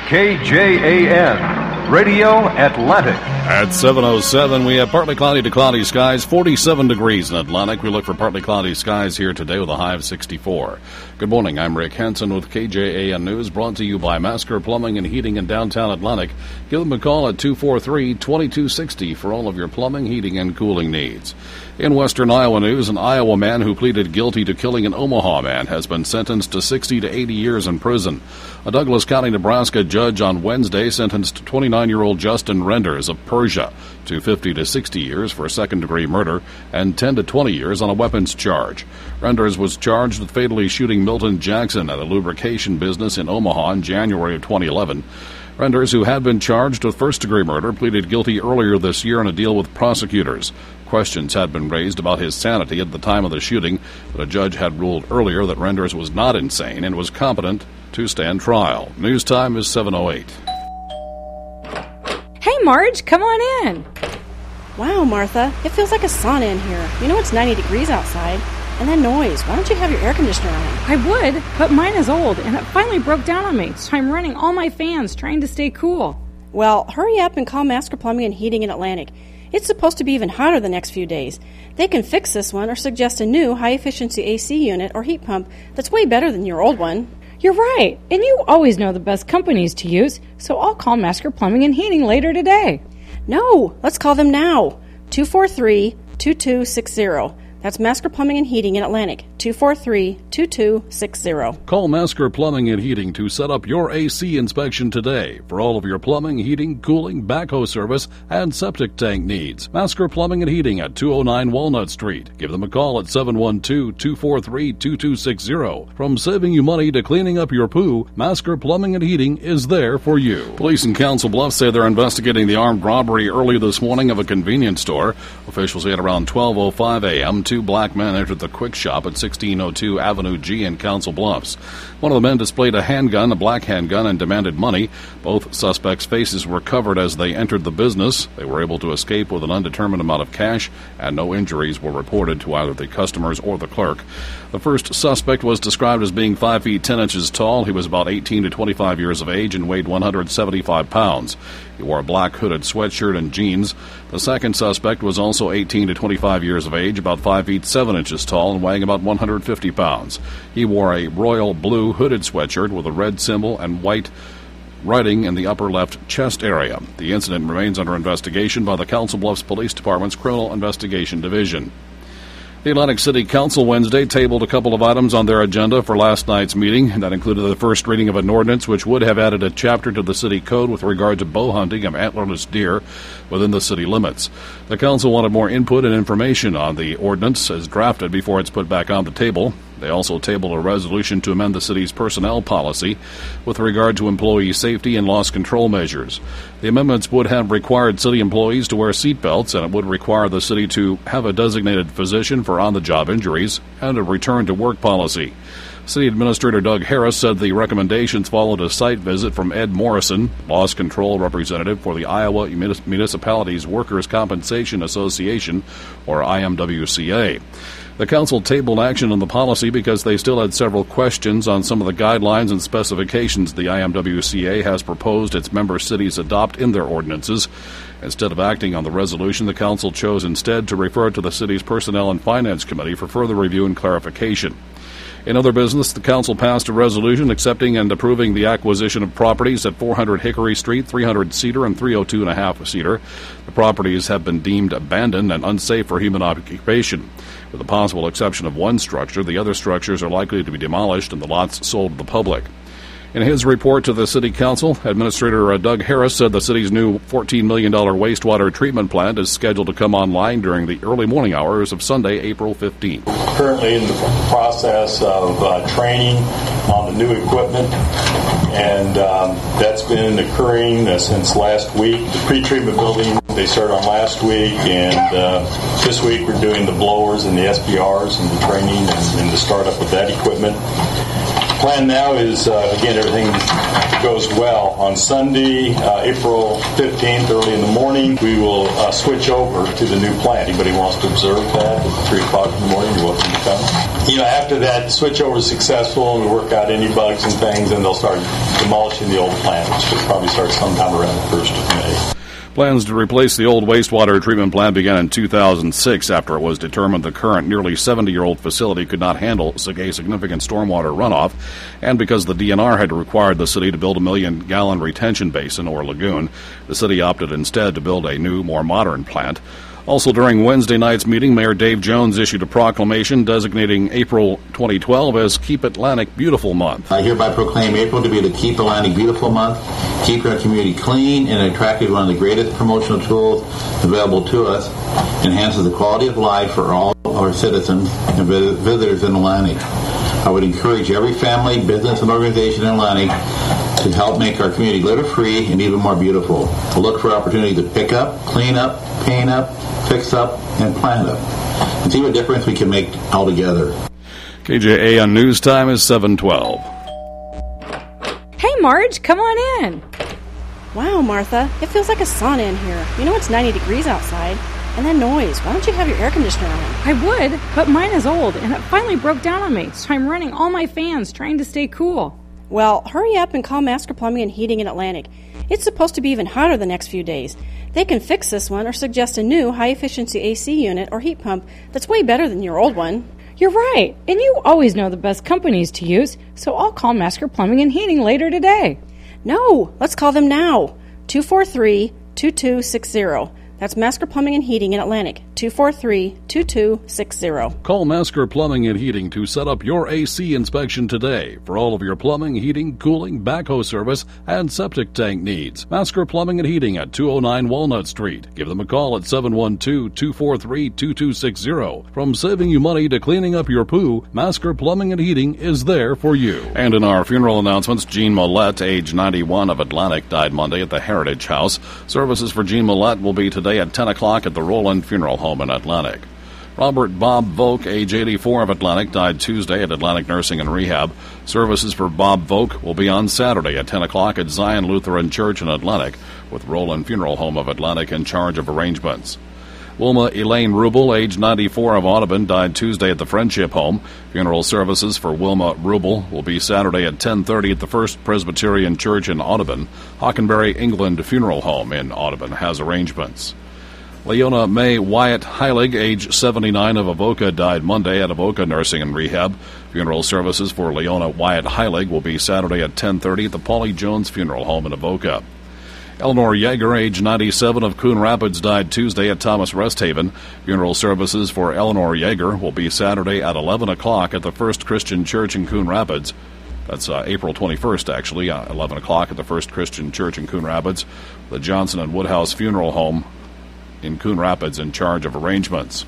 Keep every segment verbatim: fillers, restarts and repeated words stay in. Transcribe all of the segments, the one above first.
K J A N, Radio Atlantic. At seven oh seven, we have partly cloudy to cloudy skies, forty-seven degrees in Atlantic. We look for partly cloudy skies here today with a high of sixty-four. Good morning, I'm Rick Hansen with K J A N News, brought to you by Masker Plumbing and Heating in downtown Atlantic. Give them a call at two four three, two two six zero for all of your plumbing, heating, and cooling needs. In western Iowa news, an Iowa man who pleaded guilty to killing an Omaha man has been sentenced to sixty to eighty years in prison. A Douglas County, Nebraska judge on Wednesday sentenced twenty-nine-year-old Justin Renders of Persia to fifty to sixty years for second-degree murder and ten to twenty years on a weapons charge. Renders was charged with fatally shooting Milton Jackson at a lubrication business in Omaha in January of twenty eleven. Renders, who had been charged with first-degree murder, pleaded guilty earlier this year in a deal with prosecutors. Questions had been raised about his sanity at the time of the shooting, but a judge had ruled earlier that Renders was not insane and was competent to stand trial. News time is seven oh eight. Hey, Marge, come on in. Wow, Martha, it feels like a sauna in here. You know it's ninety degrees outside. And that noise, why don't you have your air conditioner on? I would, but mine is old, and it finally broke down on me, so I'm running all my fans trying to stay cool. Well, hurry up and call Masker Plumbing and Heating in Atlantic. It's supposed to be even hotter the next few days. They can fix this one or suggest a new high-efficiency A C unit or heat pump that's way better than your old one. You're right, and you always know the best companies to use, so I'll call Masker Plumbing and Heating later today. No, let's call them now. two four three, two two six zero. That's Masker Plumbing and Heating in Atlantic, two four three, two two six zero. Call Masker Plumbing and Heating to set up your A C inspection today for all of your plumbing, heating, cooling, backhoe service, and septic tank needs. Masker Plumbing and Heating at two oh nine Walnut Street. Give them a call at seven one two, two four three, two two six zero. From saving you money to cleaning up your poo, Masker Plumbing and Heating is there for you. Police in Council Bluffs say they're investigating the armed robbery early this morning of a convenience store. Officials say at around twelve oh five a.m., two black men entered the Quick Shop at sixteen oh two Avenue G in Council Bluffs. One of the men displayed a handgun, a black handgun, and demanded money. Both suspects' faces were covered as they entered the business. They were able to escape with an undetermined amount of cash, and no injuries were reported to either the customers or the clerk. The first suspect was described as being five feet ten inches tall. He was about eighteen to twenty-five years of age and weighed one hundred seventy-five pounds. He wore a black hooded sweatshirt and jeans. The second suspect was also eighteen to twenty-five years of age, about five feet seven inches tall, and weighing about one hundred fifty pounds. He wore a royal blue hooded sweatshirt with a red symbol and white writing in the upper left chest area. The incident remains under investigation by the Council Bluffs Police Department's Criminal Investigation Division. The Atlantic City Council Wednesday tabled a couple of items on their agenda for last night's meeting. That included the first reading of an ordinance which would have added a chapter to the city code with regard to bow hunting of antlerless deer within the city limits. The council wanted more input and information on the ordinance as drafted before it's put back on the table. They also tabled a resolution to amend the city's personnel policy with regard to employee safety and loss control measures. The amendments would have required city employees to wear seat belts, and it would require the city to have a designated physician for on-the-job injuries and a return-to-work policy. City Administrator Doug Harris said the recommendations followed a site visit from Ed Morrison, loss control representative for the Iowa Municipalities Workers' Compensation Association, or I M W C A. The council tabled action on the policy because they still had several questions on some of the guidelines and specifications the I M W C A has proposed its member cities adopt in their ordinances. Instead of acting on the resolution, the council chose instead to refer it to the city's Personnel and Finance Committee for further review and clarification. In other business, the council passed a resolution accepting and approving the acquisition of properties at four hundred Hickory Street, three hundred Cedar, and three oh two and a half Cedar. The properties have been deemed abandoned and unsafe for human occupation. With the possible exception of one structure, the other structures are likely to be demolished and the lots sold to the public. In his report to the City Council, Administrator Doug Harris said the city's new fourteen million dollars wastewater treatment plant is scheduled to come online during the early morning hours of Sunday, April fifteenth. Currently in the process of uh, training on the new equipment, and um, that's been occurring uh, since last week. The pre-treatment building, they started on last week, and uh, this week we're doing the blowers and the S B Rs and the training and, and the startup with that equipment. Plan now is, uh, again, everything goes well. On Sunday, uh, April fifteenth, early in the morning, we will uh, switch over to the new plant. Anybody wants to observe that at three o'clock in the morning, you're welcome to come. You know, after that switch over is successful and we work out any bugs and things, and they'll start demolishing the old plant, which will probably start sometime around the first of May. Plans to replace the old wastewater treatment plant began in two thousand six after it was determined the current nearly seventy-year-old facility could not handle a significant stormwater runoff, and because the D N R had required the city to build a million-gallon retention basin or lagoon, the city opted instead to build a new, more modern plant. Also during Wednesday night's meeting, Mayor Dave Jones issued a proclamation designating April twenty twelve as Keep Atlantic Beautiful Month. I hereby proclaim April to be the Keep Atlantic Beautiful Month. Keeping our community clean and attractive, one of the greatest promotional tools available to us, enhances the quality of life for all our citizens and visitors in Atlantic. I would encourage every family, business, and organization in Atlantic to help make our community litter-free and even more beautiful. To look for opportunities to pick up, clean up, paint up, fix up, and plant up, and see what difference we can make all together. K J A N News Time is seven twelve. Hey, Marge, come on in. Wow, Martha, it feels like a sauna in here. You know it's ninety degrees outside. And that noise, why don't you have your air conditioner on? I would, but mine is old, and it finally broke down on me, so I'm running all my fans trying to stay cool. Well, hurry up and call Masker Plumbing and Heating in Atlantic. It's supposed to be even hotter the next few days. They can fix this one or suggest a new high-efficiency A C unit or heat pump that's way better than your old one. You're right, and you always know the best companies to use, so I'll call Masker Plumbing and Heating later today. No, let's call them now. two four three, two two six zero. That's Masker Plumbing and Heating in Atlantic, two four three, two two six zero. Call Masker Plumbing and Heating to set up your A C inspection today for all of your plumbing, heating, cooling, backhoe service, and septic tank needs. Masker Plumbing and Heating at two oh nine Walnut Street. Give them a call at seven one two, two four three, two two six zero. From saving you money to cleaning up your poo, Masker Plumbing and Heating is there for you. And in our funeral announcements, Jean Millette, age ninety-one, of Atlantic, died Monday at the Heritage House. Services for Jean Millette will be today at ten o'clock at the Roland Funeral Home in Atlantic. Robert Bob Volk, age eighty-four, of Atlantic, died Tuesday at Atlantic Nursing and Rehab. Services for Bob Volk will be on Saturday at ten o'clock at Zion Lutheran Church in Atlantic, with Roland Funeral Home of Atlantic in charge of arrangements. Wilma Elaine Rubel, age ninety-four, of Audubon, died Tuesday at the Friendship Home. Funeral services for Wilma Rubel will be Saturday at ten thirty at the First Presbyterian Church in Audubon. Hockenberry England Funeral Home in Audubon has arrangements. Leona May Wyatt Heilig, age seventy-nine, of Avoca, died Monday at Avoca Nursing and Rehab. Funeral services for Leona Wyatt Heilig will be Saturday at ten thirty at the Paulie Jones Funeral Home in Avoca. Eleanor Yeager, age ninety-seven, of Coon Rapids, died Tuesday at Thomas Resthaven. Funeral services for Eleanor Yeager will be Saturday at eleven o'clock at the First Christian Church in Coon Rapids. That's uh, April twenty-first, actually, uh, eleven o'clock at the First Christian Church in Coon Rapids. The Johnson and Woodhouse Funeral Home in Coon Rapids in charge of arrangements.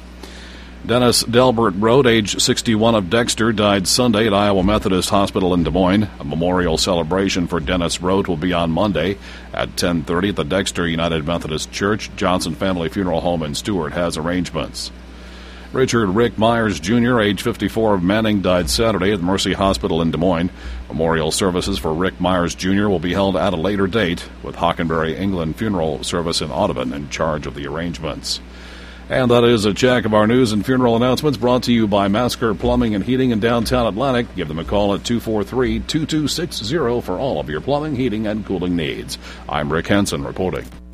Dennis Delbert Road, age sixty-one, of Dexter, died Sunday at Iowa Methodist Hospital in Des Moines. A memorial celebration for Dennis Road will be on Monday at ten thirty at the Dexter United Methodist Church. Johnson Family Funeral Home in Stewart has arrangements. Richard Rick Myers, Junior, age fifty-four, of Manning, died Saturday at Mercy Hospital in Des Moines. Memorial services for Rick Myers, Junior will be held at a later date, with Hockenberry England Funeral Service in Audubon in charge of the arrangements. And that is a check of our news and funeral announcements brought to you by Masker Plumbing and Heating in downtown Atlantic. Give them a call at two four three, two two six zero for all of your plumbing, heating, and cooling needs. I'm Rick Henson reporting.